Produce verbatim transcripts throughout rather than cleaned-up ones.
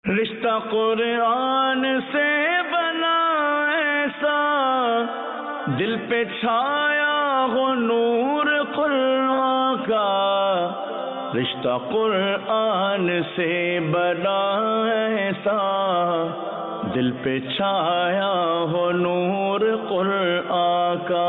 رشتہ قرآن سے بنا ایسا، دل پہ چھایا ہو نور قرآن کا، رشتہ قرآن سے بنا ایسا، دل پہ چھایا ہو نور قرآن کا۔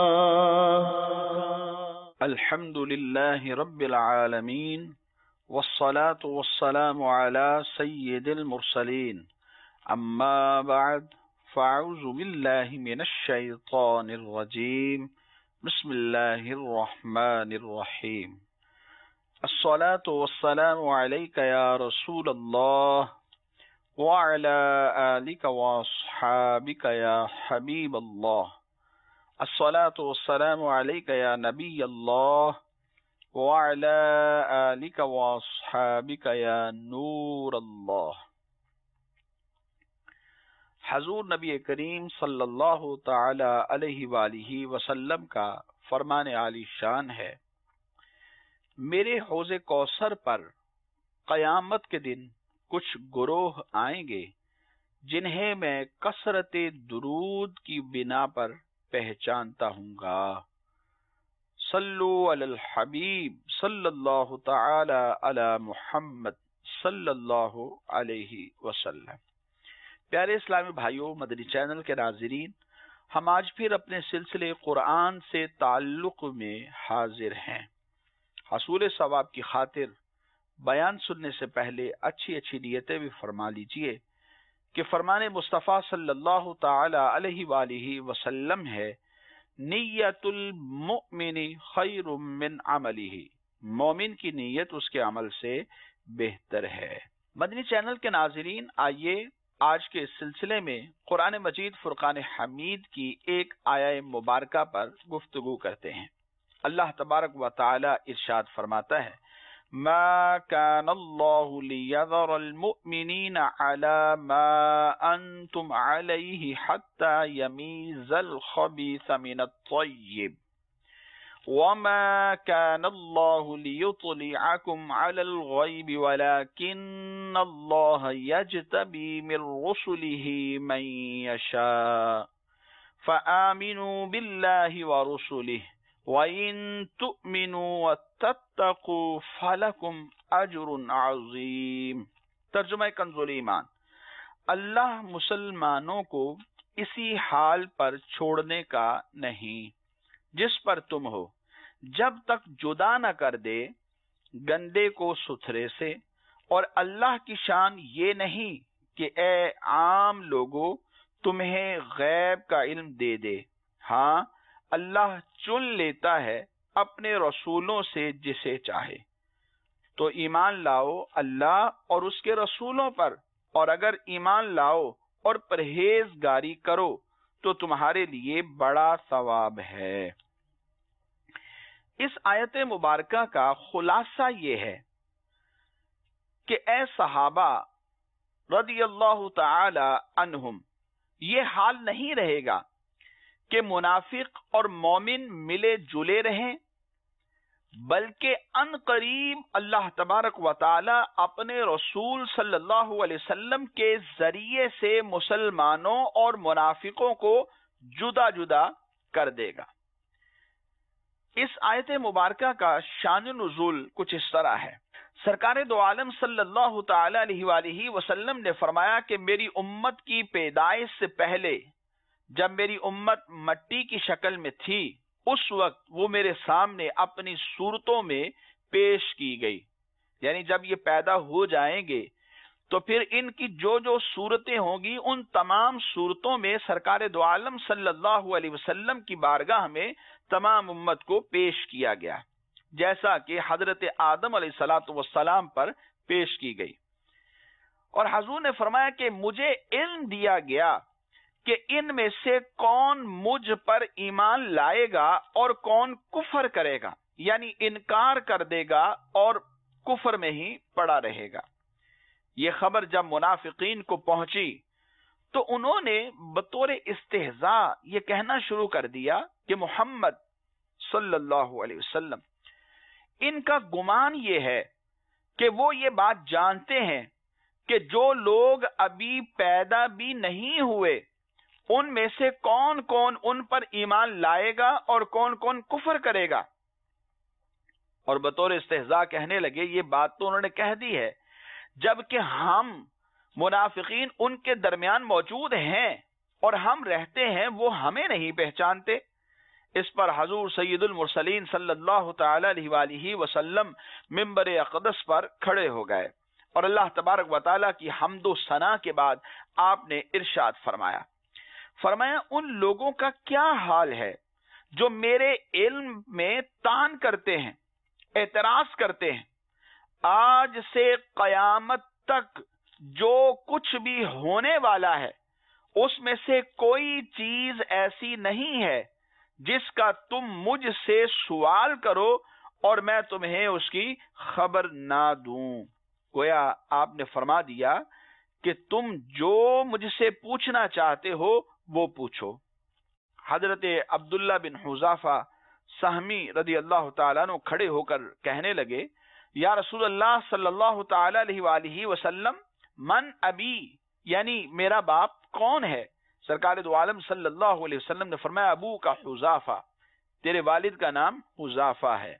الحمد للہ رب العالمین، والصلاة والسلام على سید المرسلین، اما بعد فاعوذ باللہ من الشیطان الرجیم، بسم اللہ الرحمن الرحیم۔ الصلاة والسلام علیک یا رسول اللہ وعلى آلک واصحابک یا حبیب اللہ۔ الصلاة والسلام علیک یا نبی اللہ وعلى آلک واصحابک یا نور اللہ۔ حضور نبی کریم صلی اللہ تعالی علیہ وآلہ وسلم کا فرمان عالی شان ہے، میرے حوض کوثر پر قیامت کے دن کچھ گروہ آئیں گے جنہیں میں کثرت درود کی بنا پر پہچانتا ہوں گا۔ صلو علی الحبیب صلی اللہ تعالی علی محمد صلی اللہ علیہ وسلم۔ پیارے اسلامی بھائیوں، مدنی چینل کے ناظرین، ہم آج پھر اپنے سلسلے قرآن سے تعلق میں حاضر ہیں۔ حصول ثواب کی خاطر بیان سننے سے پہلے اچھی اچھی نیتیں بھی فرما لیجئے کہ فرمان مصطفیٰ صلی اللہ تعالی علیہ وآلہ وسلم ہے، نیت المؤمن خیر من عملہ، مومن کی نیت اس کے عمل سے بہتر ہے۔ مدنی چینل کے ناظرین، آئیے آج کے اس سلسلے میں قرآن مجید فرقان حمید کی ایک آیہ مبارکہ پر گفتگو کرتے ہیں۔ اللہ تبارک و تعالی ارشاد فرماتا ہے، ما كان الله ليذر المؤمنين على ما أنتم عليه حتى يميز الخبيث من الطيب وما كان الله ليطلعكم على الغيب ولكن الله يجتبي من رسله من يشاء فآمنوا بالله ورسله وَإِن تُؤْمِنُوا وَتَتَّقُوا فَلَكُمْ أَجْرٌ عَظِيمٌ۔ ترجمہ کنز ایمان، اللہ مسلمانوں کو اسی حال پر چھوڑنے کا نہیں جس پر تم ہو، جب تک جدا نہ کر دے گندے کو ستھرے سے، اور اللہ کی شان یہ نہیں کہ اے عام لوگو تمہیں غیب کا علم دے دے، ہاں اللہ چن لیتا ہے اپنے رسولوں سے جسے چاہے۔ تو ایمان لاؤ اللہ اور اس کے رسولوں پر، اور اگر ایمان لاؤ اور پرہیزگاری کرو تو تمہارے لیے بڑا ثواب ہے۔ اس آیت مبارکہ کا خلاصہ یہ ہے کہ اے صحابہ رضی اللہ تعالی عنہم، یہ حال نہیں رہے گا کہ منافق اور مومن ملے جلے رہیں، بلکہ ان قریب اللہ تبارک و تعالی اپنے رسول صلی اللہ علیہ وسلم کے ذریعے سے مسلمانوں اور منافقوں کو جدا جدا کر دے گا۔ اس آیت مبارکہ کا شان نزول کچھ اس طرح ہے۔ سرکار دو عالم صلی اللہ تعالی علیہ وآلہ وسلم نے فرمایا کہ میری امت کی پیدائش سے پہلے جب میری امت مٹی کی شکل میں تھی، اس وقت وہ میرے سامنے اپنی صورتوں میں پیش کی گئی، یعنی جب یہ پیدا ہو جائیں گے تو پھر ان کی جو جو صورتیں ہوں گی ان تمام صورتوں میں سرکار دو عالم صلی اللہ علیہ وسلم کی بارگاہ میں تمام امت کو پیش کیا گیا، جیسا کہ حضرت آدم علیہ الصلوۃ والسلام پر پیش کی گئی۔ اور حضور نے فرمایا کہ مجھے علم دیا گیا کہ ان میں سے کون مجھ پر ایمان لائے گا اور کون کفر کرے گا، یعنی انکار کر دے گا اور کفر میں ہی پڑا رہے گا۔ یہ خبر جب منافقین کو پہنچی تو انہوں نے بطور استہزاء یہ کہنا شروع کر دیا کہ محمد صلی اللہ علیہ وسلم، ان کا گمان یہ ہے کہ وہ یہ بات جانتے ہیں کہ جو لوگ ابھی پیدا بھی نہیں ہوئے ان میں سے کون کون ان پر ایمان لائے گا اور کون کون کفر کرے گا. اور بطور استہزاء کہنے لگے یہ بات تو انہوں نے کہہ دی ہے جبکہ ہم منافقین ان کے درمیان موجود ہیں اور ہم رہتے ہیں، وہ ہمیں نہیں پہچانتے. اس پر حضور سید المرسلین صلی اللہ تعالی علیہ وآلہ وسلم منبر اقدس پر کھڑے ہو گئے اور اللہ تبارک و تعالی کی حمد و ثنا کے بعد آپ نے ارشاد فرمایا فرمایا ان لوگوں کا کیا حال ہے جو میرے علم میں طعن کرتے ہیں، اعتراض کرتے ہیں. آج سے قیامت تک جو کچھ بھی ہونے والا ہے اس میں سے کوئی چیز ایسی نہیں ہے جس کا تم مجھ سے سوال کرو اور میں تمہیں اس کی خبر نہ دوں. گویا آپ نے فرما دیا کہ تم جو مجھ سے پوچھنا چاہتے ہو وہ پوچھو. حضرت عبداللہ بن حذافہ سہمی رضی اللہ تعالیٰ عنہ کھڑے ہو کر کہنے لگے یا رسول اللہ صلی اللہ تعالی علیہ وآلہ وسلم من ابی، یعنی میرا باپ کون ہے؟ سرکار دو عالم صلی اللہ علیہ وسلم نے فرمایا ابو کا حذافہ، تیرے والد کا نام حذافہ ہے.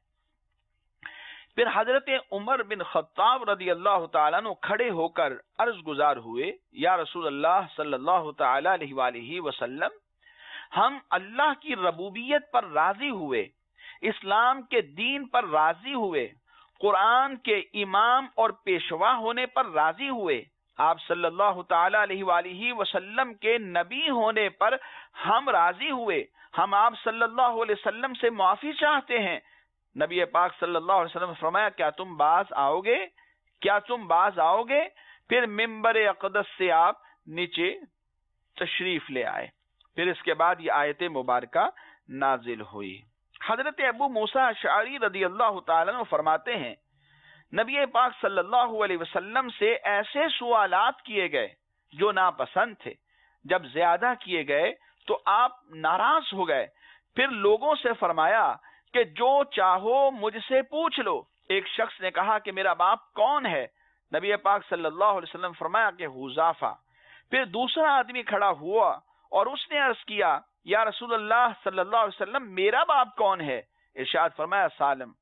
پھر حضرت عمر بن خطاب رضی اللہ تعالیٰ عنہ کھڑے ہو کر عرض گزار ہوئے یا رسول اللہ صلی اللہ تعالی علیہ وآلہ وسلم ہم اللہ کی ربوبیت پر راضی ہوئے، اسلام کے دین پر راضی ہوئے، قرآن کے امام اور پیشوا ہونے پر راضی ہوئے، آپ صلی اللہ تعالی علیہ وآلہ وسلم کے نبی ہونے پر ہم راضی ہوئے، ہم آپ صلی اللہ علیہ وسلم سے معافی چاہتے ہیں. نبی پاک صلی اللہ علیہ وسلم نے فرمایا کیا تم باز آؤ گے؟ کیا تم باز آؤ گے؟ پھر منبر اقدس سے آپ نیچے تشریف لے آئے. پھر اس کے بعد یہ آیت مبارکہ نازل ہوئی. حضرت ابو موسیٰ اشعری رضی اللہ تعالیٰ عنہ فرماتے ہیں نبی پاک صلی اللہ علیہ وسلم سے ایسے سوالات کیے گئے جو ناپسند تھے. جب زیادہ کیے گئے تو آپ ناراض ہو گئے. پھر لوگوں سے فرمایا کہ جو چاہو مجھ سے پوچھ لو. ایک شخص نے کہا کہ میرا باپ کون ہے؟ نبی پاک صلی اللہ علیہ وسلم فرمایا کہ حذافہ. پھر دوسرا آدمی کھڑا ہوا اور اس نے عرض کیا یا رسول اللہ صلی اللہ علیہ وسلم میرا باپ کون ہے؟ ارشاد فرمایا سالم.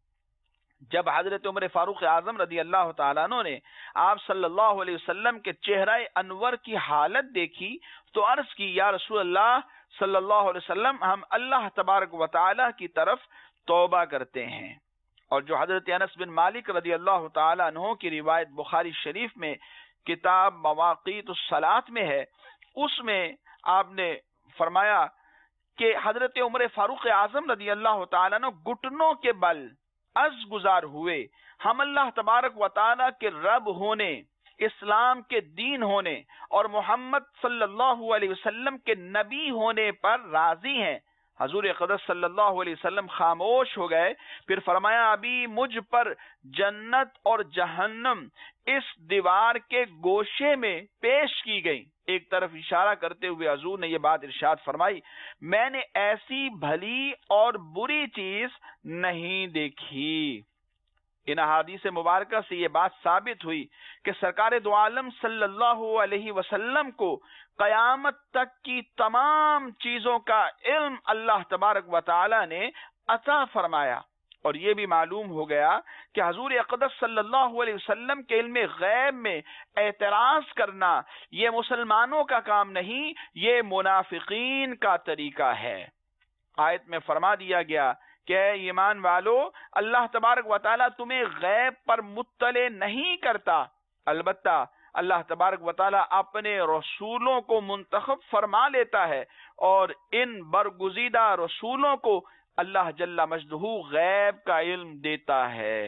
جب حضرت عمر فاروق اعظم رضی اللہ تعالیٰ عنہ نے آپ صلی اللہ علیہ وسلم کے چہرہ انور کی حالت دیکھی تو عرض کی یا رسول اللہ صلی اللہ علیہ وسلم ہم اللہ تبارک و تعالی کی طرف توبہ کرتے ہیں. اور جو حضرت انس بن مالک رضی اللہ تعالیٰ عنہ کی روایت بخاری شریف میں کتاب مواقیت الصلاۃ میں ہے، اس میں آپ نے فرمایا کہ حضرت عمر فاروق اعظم رضی اللہ تعالیٰ عنہ گھٹنوں کے بل عرض گزار ہوئے ہم اللہ تبارک و تعالیٰ کے رب ہونے، اسلام کے دین ہونے اور محمد صلی اللہ علیہ وسلم کے نبی ہونے پر راضی ہیں. حضور اقدس صلی اللہ علیہ وسلم خاموش ہو گئے. پھر فرمایا ابھی مجھ پر جنت اور جہنم اس دیوار کے گوشے میں پیش کی گئی. ایک طرف اشارہ کرتے ہوئے حضور نے یہ بات ارشاد فرمائی میں نے ایسی بھلی اور بری چیز نہیں دیکھی. ان احادیث مبارکہ سے یہ بات ثابت ہوئی کہ سرکار دو عالم صلی اللہ علیہ وسلم کو قیامت تک کی تمام چیزوں کا علم اللہ تبارک و تعالی نے عطا فرمایا. اور یہ بھی معلوم ہو گیا کہ حضور اقدس صلی اللہ علیہ وسلم کے علم غیب میں اعتراض کرنا یہ مسلمانوں کا کام نہیں، یہ منافقین کا طریقہ ہے. آیت میں فرما دیا گیا کہ اے ایمان والو اللہ تبارک و تعالیٰ تمہیں غیب پر مطلع نہیں کرتا، البتہ اللہ تبارک و تعالیٰ اپنے رسولوں کو منتخب فرما لیتا ہے اور ان برگزیدہ رسولوں کو اللہ جل مجدہ غیب کا علم دیتا ہے.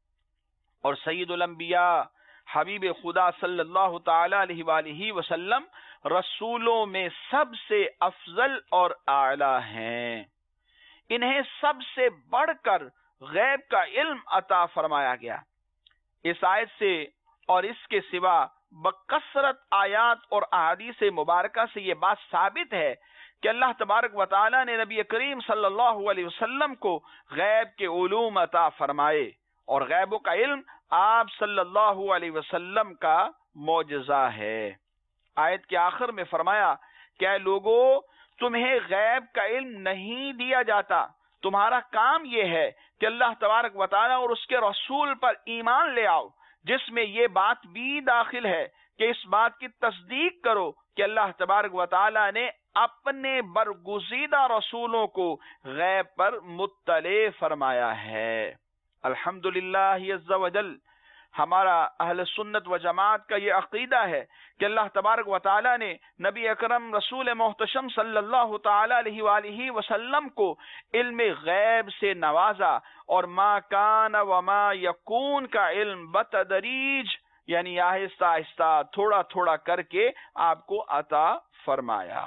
اور سید الانبیاء حبیب خدا صلی اللہ تعالی علیہ وآلہ وسلم رسولوں میں سب سے افضل اور اعلی ہیں. انہیں سب سے بڑھ کر غیب کا علم عطا فرمایا گیا. اس آیت سے اور اس کے سوا بکثرت آیات اور احادیث مبارکہ سے یہ بات ثابت ہے کہ اللہ تبارک و تعالی نے نبی کریم صلی اللہ علیہ وسلم کو غیب کے علوم عطا فرمائے اور غیبوں کا علم آپ صلی اللہ علیہ وسلم کا معجزہ ہے۔ آیت کے آخر میں فرمایا کہ اے لوگو تمہیں غیب کا علم نہیں دیا جاتا، تمہارا کام یہ ہے کہ اللہ تبارک و تعالی اور اس کے رسول پر ایمان لے آؤ، جس میں یہ بات بھی داخل ہے کہ اس بات کی تصدیق کرو کہ اللہ تبارک و تعالی نے اپنے برگزیدہ رسولوں کو غیب پر مطلع فرمایا ہے۔ الحمدللہ عز و جل، ہمارا اہل سنت و جماعت کا یہ عقیدہ ہے کہ اللہ تبارک و تعالی نے نبی اکرم رسول محتشم صلی اللہ تعالی علیہ وآلہ وسلم کو علم غیب سے نوازا، اور ما کان وما یکون کا علم بتدریج، یعنی آہستہ آہستہ تھوڑا تھوڑا کر کے آپ کو عطا فرمایا۔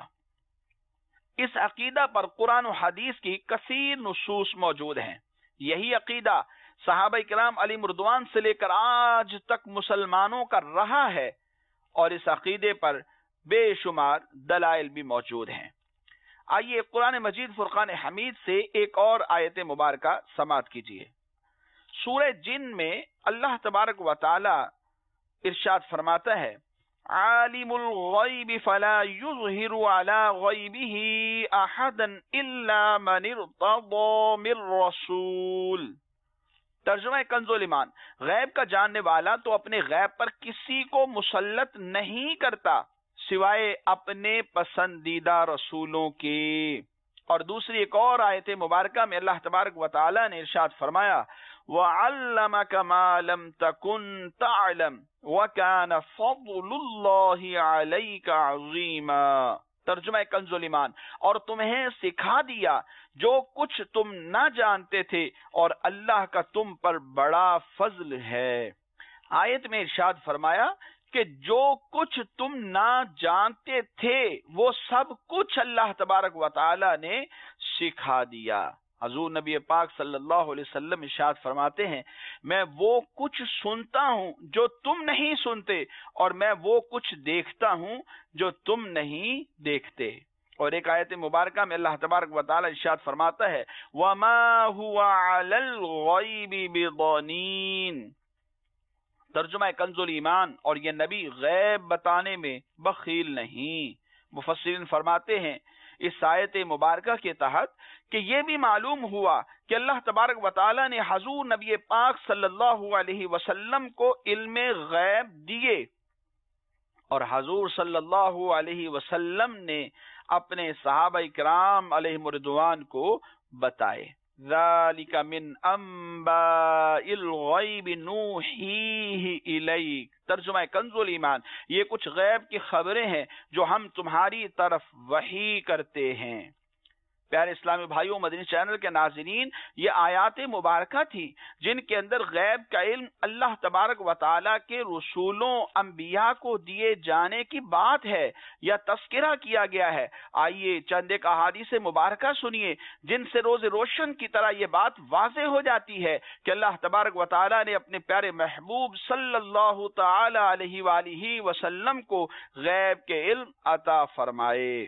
اس عقیدہ پر قرآن و حدیث کی کثیر نصوص موجود ہیں۔ یہی عقیدہ صحابہ کرام علی مردوان سے لے کر آج تک مسلمانوں کا رہا ہے، اور اس عقیدے پر بے شمار دلائل بھی موجود ہیں۔ آئیے قرآن مجید فرقان حمید سے ایک اور آیت مبارکہ سماعت کیجیے۔ سورہ جن میں اللہ تبارک و تعالی ارشاد فرماتا ہے، عالم الغیب فلا یظہر علی غیبہ احدا الا من ارتضی من رسول۔ ترجمہ کنز الایمان، غیب کا جاننے والا تو اپنے غیب پر کسی کو مسلط نہیں کرتا سوائے اپنے پسندیدہ رسولوں کے۔ اور دوسری ایک اور آیت مبارکہ میں اللہ تبارک و تعالی نے ارشاد فرمایا، وَعَلَّمَكَ مَا لَمْ تَكُنْ تَعْلَمْ وَكَانَ فَضْلُ اللَّهِ عَلَيْكَ عَظِيمًا۔ ترجمہ کنز الایمان، اور تمہیں سکھا دیا جو کچھ تم نہ جانتے تھے، اور اللہ کا تم پر بڑا فضل ہے۔ آیت میں ارشاد فرمایا کہ جو کچھ تم نہ جانتے تھے وہ سب کچھ اللہ تبارک و تعالی نے سکھا دیا۔ حضور نبی پاک صلی اللہ علیہ وسلم ارشاد فرماتے ہیں، میں وہ کچھ سنتا ہوں جو تم نہیں سنتے، اور میں وہ کچھ دیکھتا ہوں جو تم نہیں دیکھتے۔ اور ایک آیت مبارکہ میں اللہ تبارک و تعالی ارشاد فرماتا ہے، وَمَا هُوَ عَلَى الْغَيْبِ بِضَنِينٍ۔ ترجمہ کنز الایمان، اور یہ نبی غیب بتانے میں بخیل نہیں۔ مفسرین فرماتے ہیں اس آیت مبارکہ کے تحت کہ یہ بھی معلوم ہوا کہ اللہ تبارک و تعالی نے حضور نبی پاک صلی اللہ علیہ وسلم کو علم غیب دیے، اور حضور صلی اللہ علیہ وسلم نے اپنے صحابہ کرام علیہم رضوان کو بتائے۔ ذالک من انباء الغیب نوحیہ الیک۔ ترجمہ کنز الایمان، یہ کچھ غیب کی خبریں ہیں جو ہم تمہاری طرف وحی کرتے ہیں۔ پیارے اسلامی بھائیوں، مدنی چینل کے ناظرین، یہ آیات مبارکہ تھی جن کے اندر غیب کا علم اللہ تبارک و تعالی کے رسولوں انبیاء کو دیے جانے کی بات ہے یا تذکرہ کیا گیا ہے۔ آئیے چند ایک احادیث مبارکہ سنیے جن سے روز روشن کی طرح یہ بات واضح ہو جاتی ہے کہ اللہ تبارک و تعالی نے اپنے پیارے محبوب صلی اللہ تعالی علیہ وآلہ وسلم کو غیب کے علم عطا فرمائے۔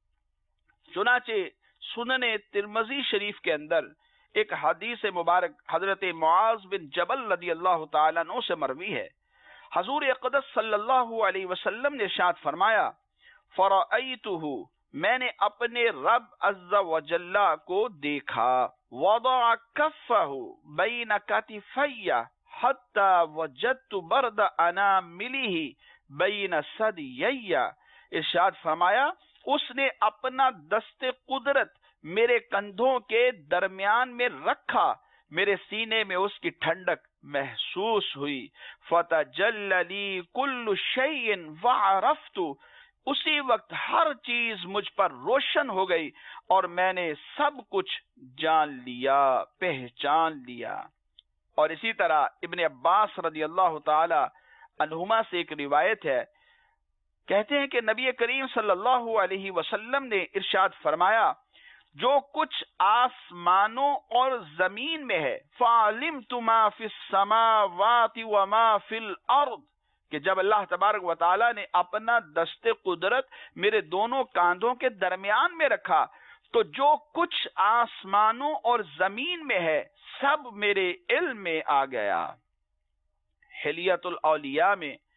چنانچہ سنن ترمذی شریف کے اندر ایک حدیث مبارک حضرت معاذ بن جبل رضی اللہ تعالیٰ عنہ سے مروی ہے۔ حضور اقدس صلی اللہ علیہ وسلم نے ارشاد فرمایا، فرأیتہ، میں نے اپنے رب عز و جل کو دیکھا، وضع کفہ بین کتفی حتی وجدت برد اناملہ بین ثدیی۔ ارشاد فرمایا، اس نے اپنا دست قدرت میرے کندھوں کے درمیان میں رکھا، میرے سینے میں اس کی ٹھنڈک محسوس ہوئی۔ فتجلی لی کل شیء وعرفت، اسی وقت ہر چیز مجھ پر روشن ہو گئی اور میں نے سب کچھ جان لیا، پہچان لیا۔ اور اسی طرح ابن عباس رضی اللہ تعالی عنہما سے ایک روایت ہے، کہتے ہیں کہ نبی کریم صلی اللہ علیہ وسلم نے ارشاد فرمایا، جو کچھ آسمانوں اور زمین میں ہے، فَعَلِمْتُ مَا فِي السَّمَاوَاتِ وَمَا فِي الْأَرْضِ، کہ جب اللہ تبارک و تعالیٰ نے اپنا دست قدرت میرے دونوں کاندھوں کے درمیان میں رکھا تو جو کچھ آسمانوں اور زمین میں ہے سب میرے علم میں آ گیا۔ حلیت الاولیاء میں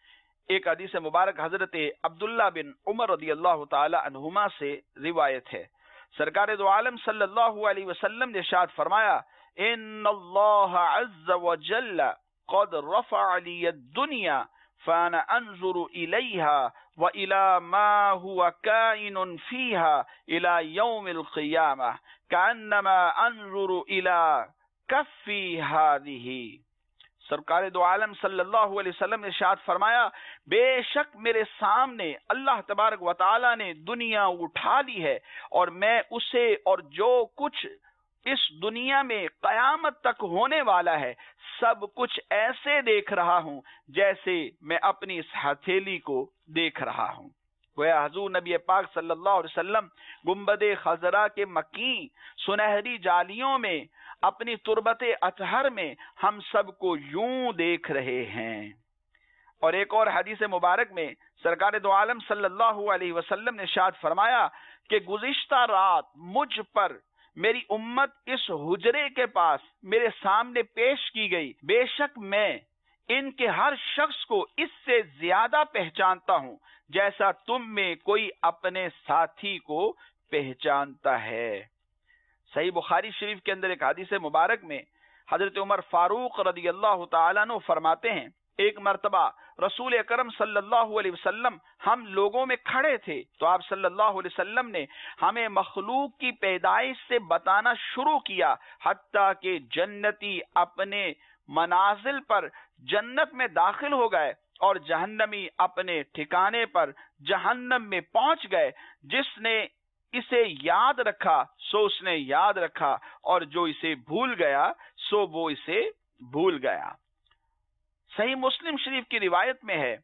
ایک حدیث مبارک حضرت عبداللہ بن عمر رضی اللہ تعالی عنہما سے روایت ہے، سرکار دو عالم صلی اللہ علیہ وسلم نے ارشاد فرمایا، ان اللہ عز وجل قد رفع لی الدنیا فانا انظر الیہا وإلى ما هو كائن فيها إلى يوم القيامة كأنما أنظر إلى كفي هذه۔ سرکار دو عالم صلی اللہ علیہ وسلم نے ارشاد فرمایا، بے شک میرے سامنے اللہ تبارک و تعالی نے دنیا اٹھا لی ہے، اور میں اسے اور جو کچھ اس دنیا میں قیامت تک ہونے والا ہے سب کچھ ایسے دیکھ رہا ہوں جیسے میں اپنی اس ہتھیلی کو دیکھ رہا ہوں۔ گویا حضور نبی پاک صلی اللہ علیہ وسلم گنبد خضرا کے مکین سنہری جالیوں میں اپنی تربت اطہر میں ہم سب کو یوں دیکھ رہے ہیں۔ اور ایک اور حدیث مبارک میں سرکار دو عالم صلی اللہ علیہ وسلم نے ارشاد فرمایا کہ گزشتہ رات مجھ پر میری امت اس حجرے کے پاس میرے سامنے پیش کی گئی، بے شک میں ان کے ہر شخص کو اس سے زیادہ پہچانتا ہوں جیسا تم میں کوئی اپنے ساتھی کو پہچانتا ہے۔ صحیح بخاری شریف کے اندر ایک حدیث مبارک میں حضرت عمر فاروق رضی اللہ تعالیٰ عنہ فرماتے ہیں، ایک مرتبہ رسول اکرم صلی اللہ علیہ وسلم ہم لوگوں میں کھڑے تھے تو آپ صلی اللہ علیہ وسلم نے ہمیں مخلوق کی پیدائش سے بتانا شروع کیا، حتیٰ کہ جنتی اپنے منازل پر جنت میں داخل ہو گئے اور جہنمی اپنے ٹھکانے پر جہنم میں پہنچ گئے۔ جس نے اسے یاد رکھا سو اس نے یاد رکھا، اور جو اسے بھول گیا سو وہ اسے بھول گیا۔ صحیح مسلم شریف کی روایت میں ہے،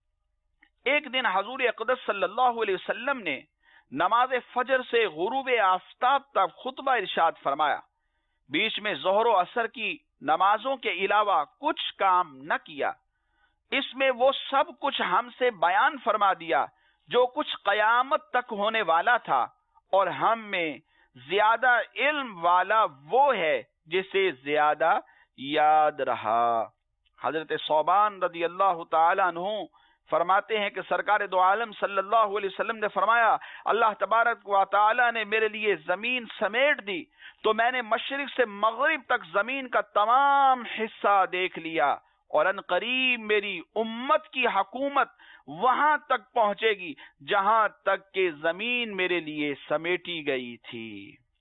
ایک دن حضور اقدس صلی اللہ علیہ وسلم نے نماز فجر سے غروب آفتاب تک خطبہ ارشاد فرمایا، بیچ میں ظہر و عصر کی نمازوں کے علاوہ کچھ کام نہ کیا، اس میں وہ سب کچھ ہم سے بیان فرما دیا جو کچھ قیامت تک ہونے والا تھا، اور ہم میں زیادہ علم والا وہ ہے جسے زیادہ یاد رہا۔ حضرت صوبان رضی اللہ تعالی عنہ فرماتے ہیں کہ سرکار دو عالم صلی اللہ علیہ وسلم نے فرمایا، اللہ تبارک و تعالی نے میرے لیے زمین سمیٹ دی تو میں نے مشرق سے مغرب تک زمین کا تمام حصہ دیکھ لیا، اور ان قریب میری امت کی حکومت وہاں تک پہنچے گی جہاں تک کہ زمین میرے لیے سمیٹی گئی تھی۔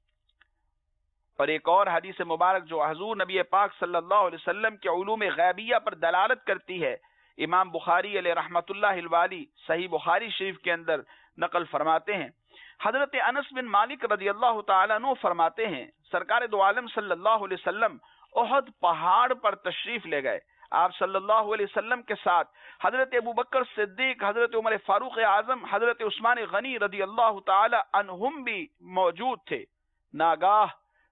اور ایک اور حدیث مبارک جو حضور نبی پاک صلی اللہ علیہ وسلم کے علوم غیبیہ پر دلالت کرتی ہے، امام بخاری علیہ رحمت اللہ الوالی صحیح بخاری شریف کے اندر نقل فرماتے ہیں، حضرت انس بن مالک رضی اللہ تعالیٰ عنہ فرماتے ہیں، سرکار دو عالم صلی اللہ علیہ وسلم احد پہاڑ پر تشریف لے گئے۔ آپ صلی اللہ علیہ وسلم کے ساتھ حضرت ابوبکر صدیق، حضرت عمر فاروق اعظم، حضرت عثمان غنی رضی اللہ تعالی عنہم بھی موجود تھے۔ ناگاہ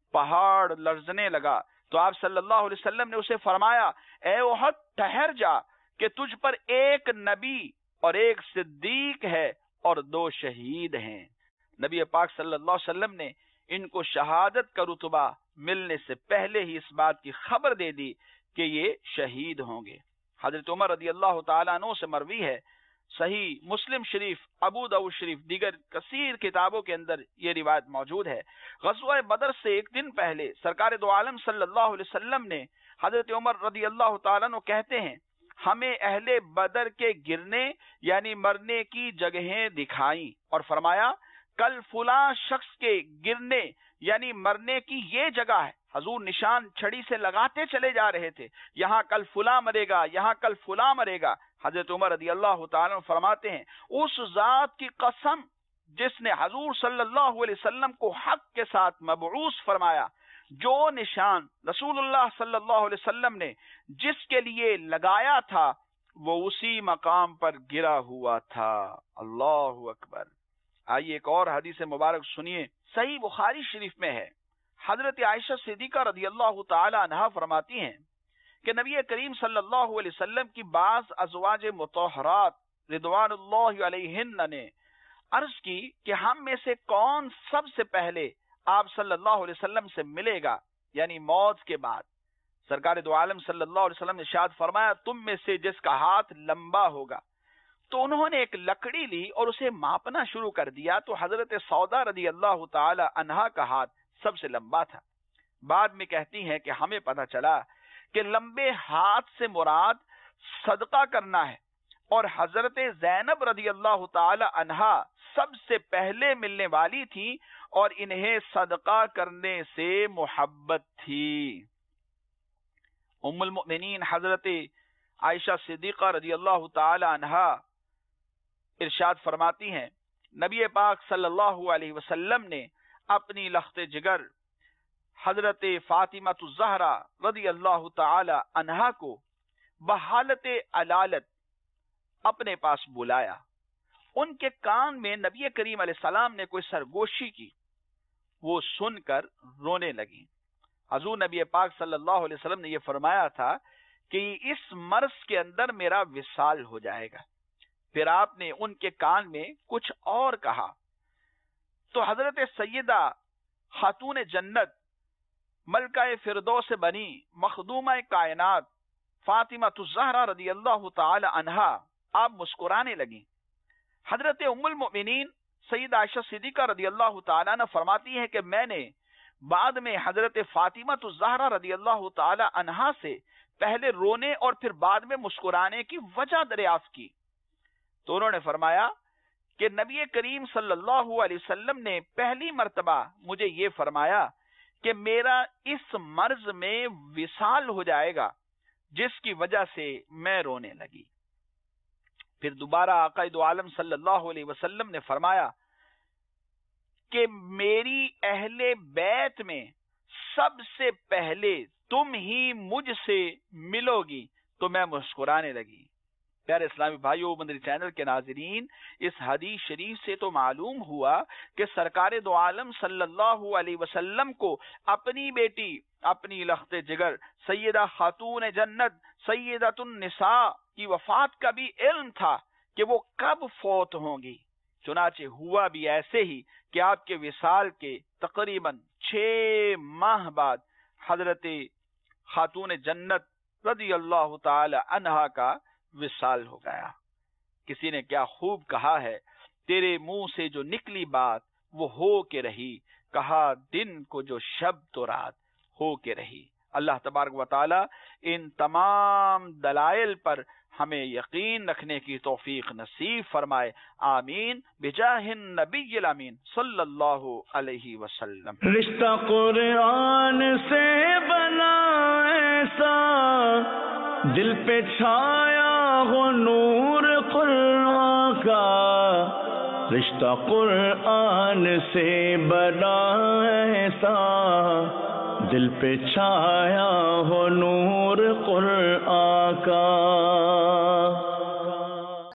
پہاڑ لرزنے لگا تو آپ صلی اللہ علیہ وسلم نے اسے فرمایا، اے احد ٹھہر جا کہ تجھ پر ایک نبی اور ایک صدیق ہے اور دو شہید ہیں۔ نبی پاک صلی اللہ علیہ وسلم نے ان کو شہادت کا رتبہ ملنے سے پہلے ہی اس بات کی خبر دے دی کہ یہ شہید ہوں گے۔ حضرت عمر رضی اللہ تعالیٰ عنہ سے مروی ہے، صحیح مسلم شریف، ابو داؤد شریف، دیگر کثیر کتابوں کے اندر یہ روایت موجود ہے۔ غزوہ بدر سے ایک دن پہلے سرکار دو عالم صلی اللہ علیہ وسلم نے حضرت عمر رضی اللہ تعالیٰ عنہ کہتے ہیں، ہمیں اہل بدر کے گرنے یعنی مرنے کی جگہیں دکھائیں اور فرمایا، کل فلاں شخص کے گرنے یعنی مرنے کی یہ جگہ ہے۔ حضور نشان چھڑی سے لگاتے چلے جا رہے تھے، یہاں کل فلاں مرے گا، یہاں کل فلاں مرے گا۔ حضرت عمر رضی اللہ تعالیٰ عنہ فرماتے ہیں، اس ذات کی قسم جس نے حضور صلی اللہ علیہ وسلم کو حق کے ساتھ مبعوث فرمایا، جو نشان رسول اللہ صلی اللہ علیہ وسلم نے جس کے لیے لگایا تھا وہ اسی مقام پر گرا ہوا تھا۔ اللہ اکبر۔ آئیے ایک اور حدیث مبارک سنیے، صحیح بخاری شریف میں ہے، حضرت عائشہ صدیقہ رضی اللہ تعالی عنہا فرماتی ہیں کہ نبی کریم صلی اللہ علیہ وسلم کی بعض ازواج مطہرات رضوان اللہ علیہن نے عرض کی کہ ہم میں سے کون سب سے پہلے آپ صلی اللہ علیہ وسلم سے ملے گا یعنی موت کے بعد؟ سرکار دو عالم صلی اللہ علیہ وسلم نے ارشاد فرمایا، تم میں سے جس کا ہاتھ لمبا ہوگا تو انہوں نے ایک لکڑی لی اور اسے ماپنا شروع کر دیا تو حضرت سودا رضی اللہ تعالی عنہا کا ہاتھ سب سے لمبا تھا. بعد میں کہتی ہیں کہ ہمیں پتہ چلا کہ لمبے ہاتھ سے مراد صدقہ کرنا ہے، اور حضرت زینب رضی اللہ تعالی عنہا سب سے پہلے ملنے والی تھی اور انہیں صدقہ کرنے سے محبت تھی. ام المؤمنین حضرت عائشہ صدیقہ رضی اللہ تعالی عنہا ارشاد فرماتی ہیں نبی پاک صلی اللہ علیہ وسلم نے اپنی لخت جگر حضرت فاطمہ الزہرا رضی اللہ تعالی عنہا کو بحالت علالت اپنے پاس بلایا. ان کے کان میں نبی کریم علیہ السلام نے کوئی سرگوشی کی، وہ سن کر رونے لگی. حضور نبی پاک صلی اللہ علیہ وسلم نے یہ فرمایا تھا کہ اس مرض کے اندر میرا وصال ہو جائے گا. پھر آپ نے ان کے کان میں کچھ اور کہا تو حضرت سیدہ خاتون جنت ملکہ فردوس بنی مخدومہ کائنات فاطمہ الزہرا رضی اللہ تعالی عنہا آپ مسکرانے لگیں. حضرت ام المؤمنین سیدہ عائشہ صدیقہ رضی اللہ تعالی عنہ فرماتی ہیں کہ میں نے بعد میں حضرت فاطمہ الزہرا رضی اللہ تعالی عنہا سے پہلے رونے اور پھر بعد میں مسکرانے کی وجہ دریافت کی تو انہوں نے فرمایا کہ نبی کریم صلی اللہ علیہ وسلم نے پہلی مرتبہ مجھے یہ فرمایا کہ میرا اس مرض میں وصال ہو جائے گا، جس کی وجہ سے میں رونے لگی. پھر دوبارہ آقا دو عالم صلی اللہ علیہ وسلم نے فرمایا کہ میری اہل بیت میں سب سے پہلے تم ہی مجھ سے ملو گی، تو میں مسکرانے لگی. پیارے اسلامی بھائیو، مدنی چینل کے ناظرین، اس حدیث شریف سے تو معلوم ہوا کہ سرکار دو عالم صلی اللہ علیہ وسلم کو اپنی بیٹی، اپنی لخت جگر سیدہ خاتون جنت سیدۃ النساء کی وفات کا بھی علم تھا کہ وہ کب فوت ہوں گی. چنانچہ ہوا بھی ایسے ہی کہ آپ کے وصال کے تقریباً چھ ماہ بعد حضرت خاتون جنت رضی اللہ تعالی عنہا کا وصال ہو گیا. کسی نے کیا خوب کہا ہے، تیرے منہ سے جو نکلی بات وہ ہو کے رہی، کہا دن کو جو شب تو رات ہو کے رہی. اللہ تبارک و تعالی ان تمام دلائل پر ہمیں یقین رکھنے کی توفیق نصیب فرمائے. آمین بجاہ النبی الامین صلی اللہ علیہ وسلم. رشتہ قرآن سے بنا ایسا دل پہ چھایا ہو نور قرآن کا، رشتہ قرآن سے بنا ایسا دل پہ چھایا ہو نور قرآن کا.